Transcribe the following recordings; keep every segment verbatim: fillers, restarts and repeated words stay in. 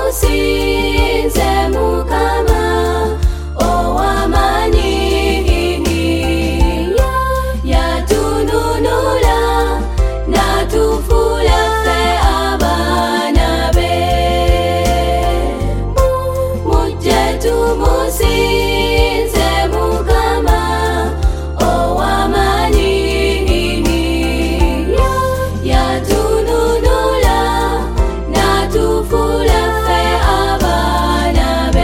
tumusinze Mukama ow'amaanyi yatununula n'atufuula ffe abaana be. Mujje tumusinze Mukama ow'amaanyi yatununula n'atufuula ffe abaana be.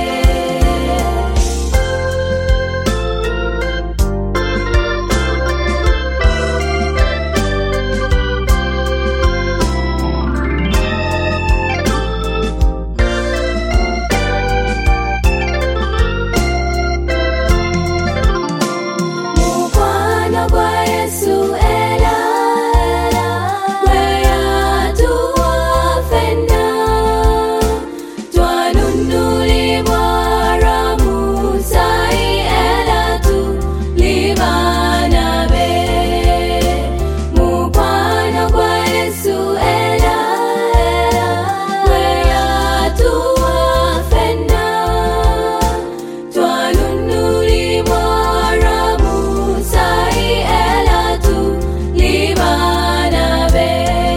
Mukwano gwa Yesu era gwe yatuwa ffenna, twanunulibwa lwa musaayi era tuli baana be. Mukwano gwa Yesu era gwe yatuwa ffenna, twanunulibwa lwa musaayi era tuli baana be.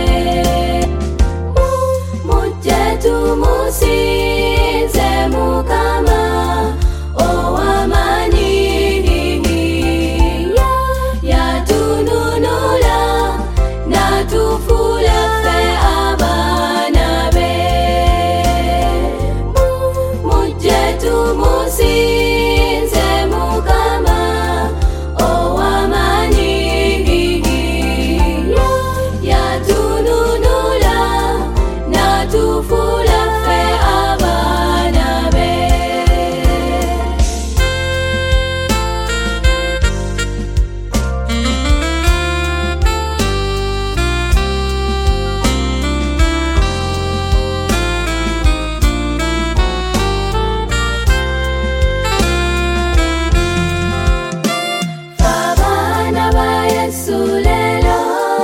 Mujje tumusinze Mukama ow'amaanyi yatununula n'atufuula ffe abaana be. Mujje tumusinze Mukama ow'amaanyi yatununula n'atufuula ffe abaana be. Abaana ba Yesu leero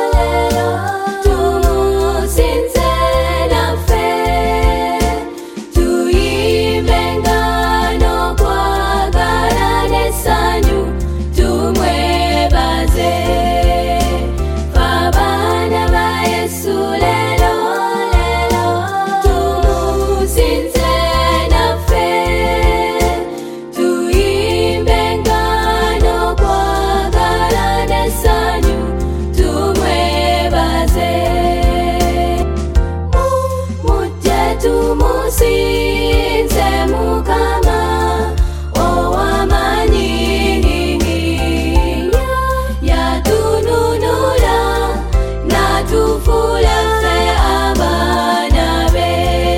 tumusinze naffe, tuyimbenga n'okwagala n'essanyu tumwebaze. Abaana ba Yesu leero tumusinze naffe, tuyimbenga n'okwagala n'essanyu tumwebaze. Mujje tumusinze Mukama ow'amaanyi yatununula n'atufuula ffe abaana be.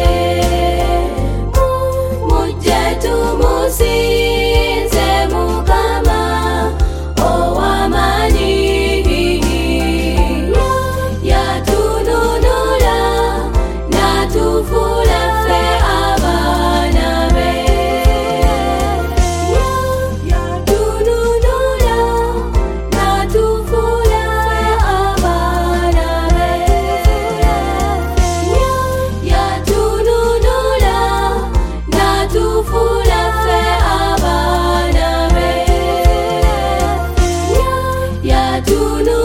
Mujje tumusinze Mukama ow'amaanyi yatununula n'atufuula ffe abaana be. Yatununula n'atufuula ffe abaana be. Yatununula n'atufuula ffe abaana be. Yatununula